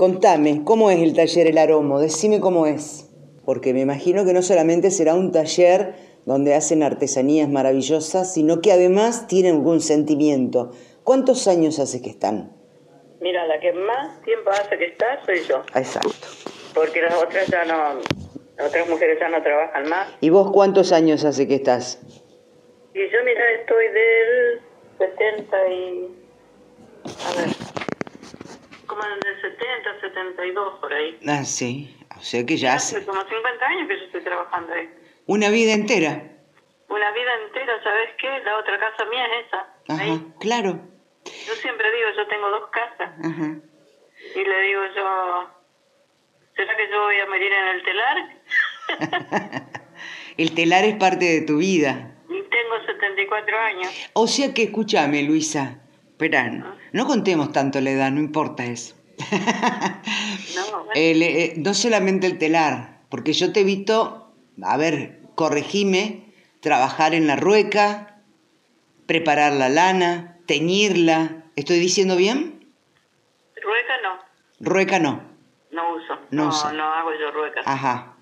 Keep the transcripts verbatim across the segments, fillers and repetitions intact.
Contame, ¿cómo es el taller El Aromo? Decime cómo es. Porque me imagino que no solamente será un taller donde hacen artesanías maravillosas, sino que además tienen algún sentimiento. ¿Cuántos años hace que están? Mira, la que más tiempo hace que está soy yo. Exacto. Porque las otras ya no, las otras mujeres ya no trabajan más. ¿Y vos cuántos años hace que estás? Y yo, mira, estoy del setenta y... A ver... Como del setenta, setenta y dos, por ahí. Ah, sí. O sea que ya hace... Hace como cincuenta años que yo estoy trabajando ahí. ¿Una vida entera? Una vida entera, ¿sabes qué? La otra casa mía es esa. Ajá, ahí. claro. Yo siempre digo, yo tengo dos casas. Ajá. Y le digo yo, ¿será que yo voy a morir en el telar? El telar es parte de tu vida. Y tengo setenta y cuatro años. O sea que, escúchame, Luisa. Esperá, ¿Ah? no contemos tanto la edad, no importa eso. No, bueno. el, eh, no solamente el telar, porque yo te he visto, a ver, corregime, trabajar en la rueca, preparar la lana, teñirla. ¿Estoy diciendo bien? Rueca no. Rueca no. No uso. No No, usa. no hago yo rueca. Ajá.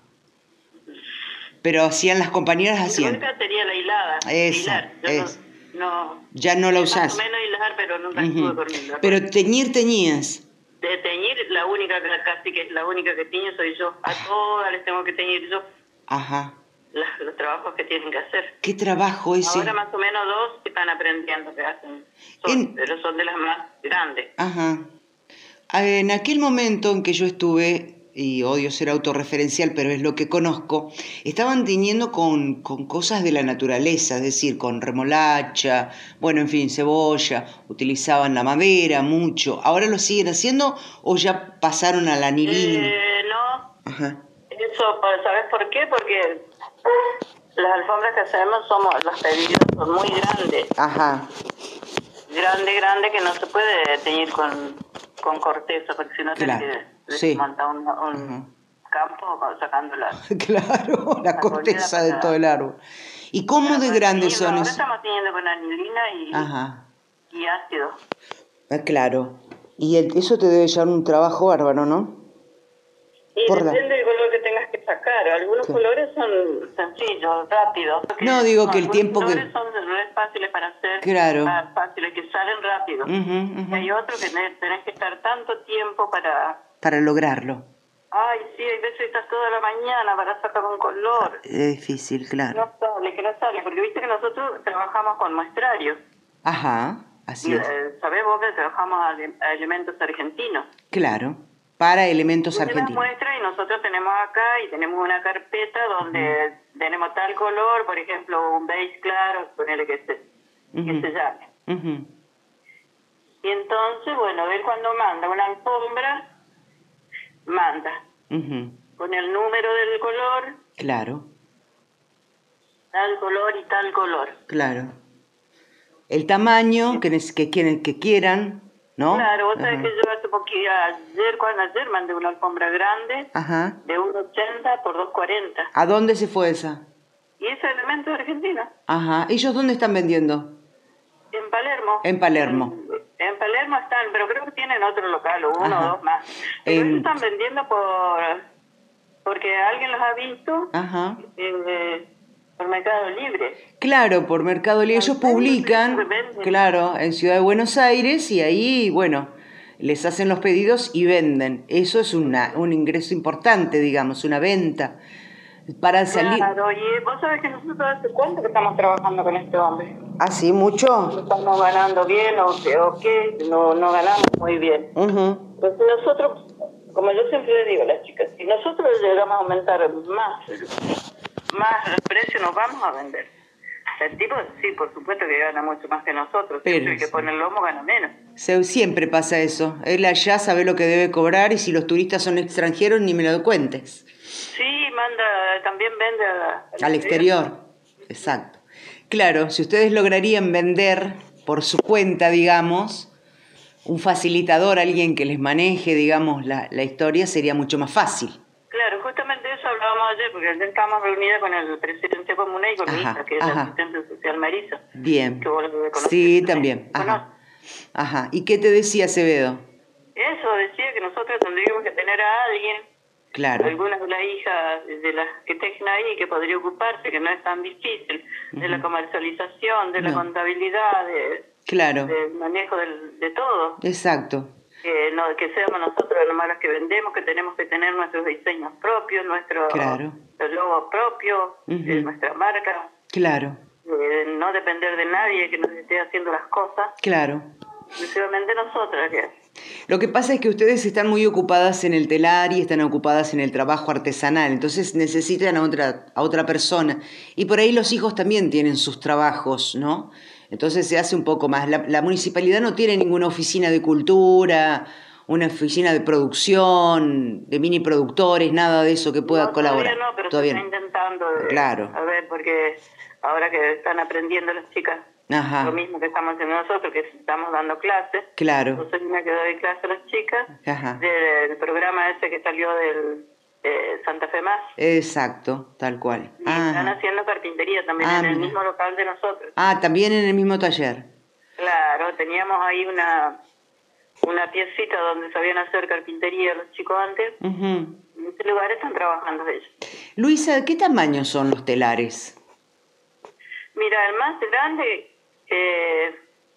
Pero hacían las compañeras, hacían. Rueca sería la hilada. Esa, hilar. Yo es. No, no, Ya no la más usás. o menos hilar, pero nunca Uh-huh. estuve con hilar. Pero teñir teñías. De teñir, la única, casi que la única que tiño soy yo. A todas les tengo que teñir yo. Ajá. Las, los trabajos que tienen que hacer. ¿Qué trabajo ese? Ahora más o menos dos están aprendiendo que hacen. Son, En... Pero son de las más grandes. Ajá. En aquel momento en que yo estuve, y odio ser autorreferencial, pero es lo que conozco, estaban teñiendo con, con cosas de la naturaleza, es decir, con remolacha, bueno, en fin, cebolla, utilizaban la madera mucho. ¿Ahora lo siguen haciendo o ya pasaron al anilino? Eh, no. Ajá. Eso, ¿sabes por qué? Porque las alfombras que hacemos, somos los pedidos son muy grandes. Ajá. Grande, grande, que no se puede teñir con, con corteza, porque si no Claro. te Sí. monta un, un campo sacando la... Claro, la la corteza para... de todo el árbol. ¿Y cómo Pero de pues, grandes sí, son no, ahora esos? estamos teñiendo con anilina y, Ajá. y ácido. Ah, claro. Y el, eso te debe llevar un trabajo bárbaro, ¿no? Y Por depende la... del color que tengas que sacar. Algunos ¿Qué? colores son sencillos, rápidos. No, digo que el Algunos tiempo que... colores son no es fáciles para hacer. Claro. Más fáciles, que salen rápido. Uh-huh, uh-huh. Y hay otros que tenés, tenés que estar tanto tiempo para... Para lograrlo. Ay, sí, hay veces que estás toda la mañana para sacar un color. Es difícil, claro. No sale, que no sale, porque viste que nosotros trabajamos con muestrarios. Ajá, así Y, es. eh, sabés vos que trabajamos a, a elementos argentinos. Claro, para elementos Tú argentinos. muestra y nosotros tenemos acá y tenemos una carpeta donde uh-huh. tenemos tal color, por ejemplo, un beige claro, ponele que se, uh-huh. que se llame. Uh-huh. Y entonces, bueno, él cuando manda una alfombra, manda uh-huh. con el número del color. Claro. Tal color y tal color. Claro. El tamaño que, que, quieren, que quieran, ¿no? Claro, vos sabés Ajá. que yo hace poquito, ayer, cuando ayer mandé una alfombra grande. Ajá. De uno ochenta por dos cuarenta. ¿A dónde se fue esa? Y ese elemento de Argentina. Ajá. ¿Ellos dónde están vendiendo? En Palermo. En Palermo. En, en Palermo están, pero creo que tienen otro local, o uno Ajá. o dos más. Pero en... ellos están vendiendo por porque alguien los ha visto. Ajá. Eh, por Mercado Libre. Claro, por Mercado Libre. Ellos publican, claro, en Ciudad de Buenos Aires y ahí, bueno, les hacen los pedidos y venden. Eso es una, un ingreso importante, digamos, una venta. Para salir... Claro, y vos sabés que nosotros hace cuánto que estamos trabajando con este hombre. ¿Ah, sí? ¿Mucho? Estamos ganando bien o qué, o qué no, no ganamos muy bien. Uh-huh. Pues nosotros, como yo siempre le digo a las chicas, si nosotros llegamos a aumentar más, más los precios, nos vamos a vender. El tipo, sí, por supuesto que gana mucho más que nosotros. Pero el que sí. pone el lomo gana menos. Siempre pasa eso. Él allá sabe lo que debe cobrar y si los turistas son extranjeros, ni me lo cuentes. Sí, manda, también vende a, al, al exterior. exterior. Exacto. Claro, si ustedes lograrían vender por su cuenta, digamos, un facilitador, alguien que les maneje, digamos, la, la historia, sería mucho más fácil. Claro, justamente eso hablábamos ayer, porque ayer estábamos reunidas con el presidente común y con mi hija, que es la asistente social Marisa. Bien. Que vos lo sí, también. Ajá. Ajá. ¿Y qué te decía Acevedo? Eso, decía que nosotros tendríamos tener a alguien, claro, algunas de las hijas de las que tejen ahí, que podría ocuparse, que no es tan difícil, de la ujú, comercialización, de la no, contabilidad, de, claro, del manejo del, de todo. exacto, Que, no, que seamos nosotros nomás los que vendemos, que tenemos que tener nuestros diseños propios, nuestro claro, logo propio, eh, ujú, nuestra marca, claro, eh, no depender de nadie que nos esté haciendo las cosas, claro. exclusivamente nosotras. Que, Lo que pasa es que ustedes están muy ocupadas en el telar y están ocupadas en el trabajo artesanal, entonces necesitan a otra, a otra persona. Y por ahí los hijos también tienen sus trabajos, ¿no? Entonces se hace un poco más. La, la municipalidad no tiene ninguna oficina de cultura, una oficina de producción, de mini productores, nada de eso que pueda no, todavía colaborar. no, pero se Todavía está no. intentando, Ah, de, claro. a ver, porque ahora que están aprendiendo las chicas, Ajá. lo mismo que estamos haciendo nosotros, que estamos dando clases. Claro. Yo soy una que doy clases a las chicas Ajá. del programa ese que salió del eh, Santa Fe Más. Exacto, tal cual. Y están Ajá. haciendo carpintería también Ah, en el mira. mismo local de nosotros. Ah, también en el mismo taller. Claro, teníamos ahí una una piecita donde sabían hacer carpintería los chicos antes. Uh-huh. En este lugar están trabajando ellos. Luisa, ¿qué tamaño son los telares? Mira, el más grande eh,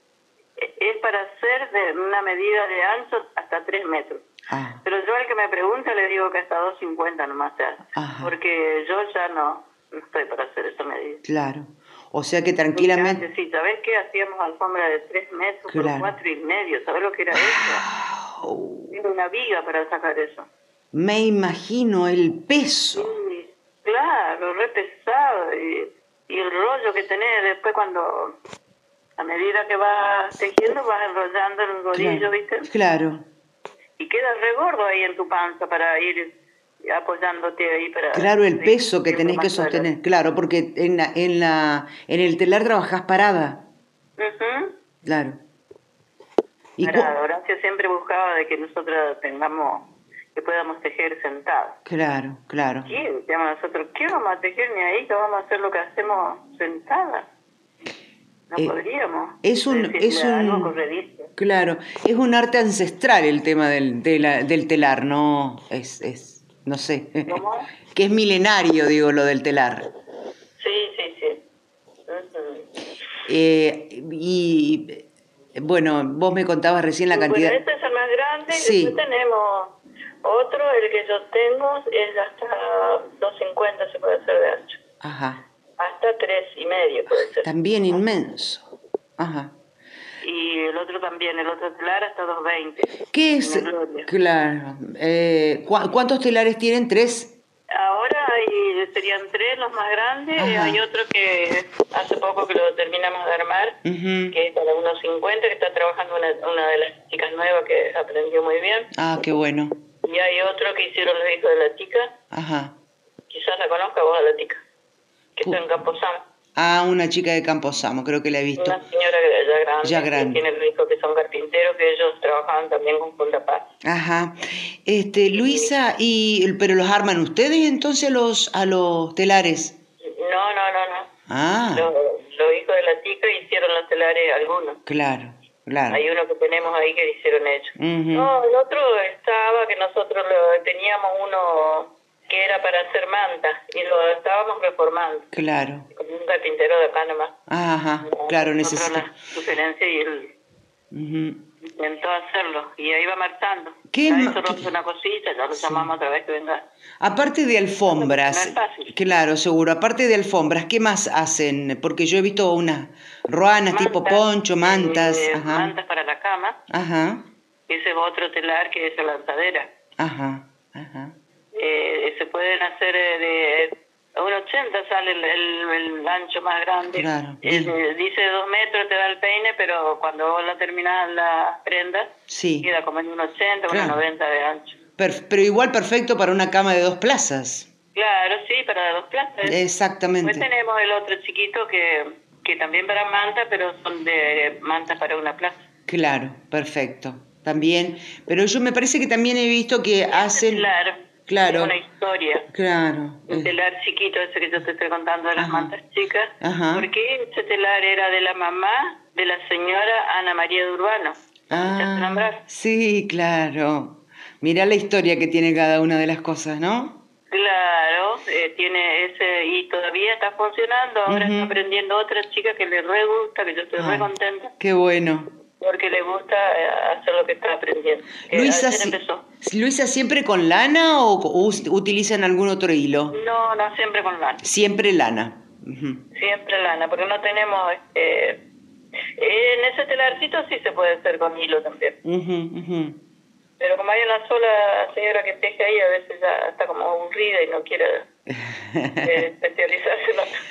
es para hacer de una medida de ancho hasta tres metros. Ah. Pero yo al que me pregunta le digo que hasta dos cincuenta nomás se hace. Ajá. Porque yo ya no, no estoy para hacer esa medida. Claro. O sea que tranquilamente... Sí, ¿sabés qué? Hacíamos alfombra de tres metros claro. por cuatro y medio. ¿Sabés lo que era eso? Wow. Era una viga para sacar eso. Me imagino el peso. Sí, claro, re pesado. Y, y el rollo que tenés después cuando, a medida que vas tejiendo, vas enrollando el rodillo, claro. ¿viste? Claro. Y queda re gordo ahí en tu panza para ir apoyándote ahí para... Claro, el peso que tenés que sostener. Claro, porque en la, en la, en el telar trabajás parada. Uh-huh. Claro. ¿Y parada. Horacio siempre buscaba de que nosotros tengamos, que podamos tejer sentados. Claro, claro. ¿Qué? Decíamos nosotros, ¿qué vamos a tejer ni ahí? ¿Que vamos a hacer lo que hacemos sentadas? No eh, podríamos. Es un, es un, algo corredizo. Claro, es un arte ancestral el tema del, de la, del telar, no es, es, no sé, ¿Cómo? Que es milenario, digo, lo del telar. Sí, sí, sí. Uh-huh. Eh, y bueno, vos me contabas recién la cantidad. Bueno, este es el más grande, sí. Y después tenemos otro, el que yo tengo es hasta dos cincuenta se puede hacer de ancho. Ajá. Hasta tres y medio puede ser. También ¿no? Inmenso. Ajá. Y el otro también, el otro telar hasta dos veinte. ¿Qué es? Claro. Eh, ¿cu- ¿Cuántos telares tienen? ¿Tres? Ahora hay, serían tres los más grandes. Ajá. Hay otro que hace poco que lo terminamos de armar, uh-huh. que es para unos cincuenta, que está trabajando una, una de las chicas nuevas que aprendió muy bien. Ah, qué bueno. Y hay otro que hicieron los hijos de la chica. Ajá. Quizás la conozca vos a la chica, que está en Camposamo. Ah, una chica de Camposamo, creo que la he visto. Una señora ya grande, ya grande. Que tiene hijos que son carpinteros, que ellos trabajaban también con Punta Paz. Ajá. Este, Luisa, y pero los arman ustedes entonces los a los telares. No, no, no, no. Ah. Los, los hijos de la chica hicieron los telares algunos. Claro, claro. Hay uno que tenemos ahí que hicieron ellos. Uh-huh. No, el otro estaba que nosotros lo, teníamos uno que era para hacer mantas y lo estábamos reformando. Claro. Con un carpintero de acá nomás. Ajá, no, claro, necesita. la sugerencia y él uh-huh. intentó hacerlo y ahí va marchando. ¿Qué ma- hizo ¿qué? Una cosita, ya lo sí. llamamos otra vez que venga. Aparte de alfombras, no es fácil. Claro, seguro, aparte de alfombras, ¿qué más hacen? Porque yo he visto unas ruanas mantas, tipo poncho, mantas. Eh, ajá. Mantas para la cama. Ajá. Ese es otro telar que es la lanzadera. Ajá, ajá. Eh, se pueden hacer eh, de a un ochenta sale el, el, el ancho más grande. Claro. Eh, dice dos metros te da el peine, pero cuando vos la terminás la prenda, sí. queda como en un ochenta, claro. Un noventa de ancho. Per- pero igual perfecto para una cama de dos plazas. Claro, sí, para dos plazas. Exactamente. Después tenemos el otro chiquito que, que también para manta, pero son de mantas para una plaza. Claro, perfecto. También, pero yo me parece que también he visto que este hacen... Telar, claro. Es una historia. Claro. Un telar chiquito, ese que yo te estoy contando de las Ajá. mantas chicas. Ajá. Porque ese telar era de la mamá de la señora Ana María de Urbano. Ah, sí, claro. Mirá la historia que tiene cada una de las cosas, ¿no? Claro, eh, tiene ese, y todavía está funcionando, ahora Uh-huh. está aprendiendo otra chica que le re gusta, que yo estoy Ay, re contenta. Qué bueno. Porque le gusta eh, hacer lo que está aprendiendo. Que Luisa, ayer si- empezó. Luisa, ¿siempre con lana o o us- utilizan algún otro hilo? No, no, siempre con lana. Siempre lana. Uh-huh. Siempre lana, porque no tenemos, este, en ese telarcito sí se puede hacer con hilo también. Uh-huh, uh-huh. Pero como hay una sola señora que teje ahí, a veces ya está como aburrida y no quiere eh, especializarse en otro.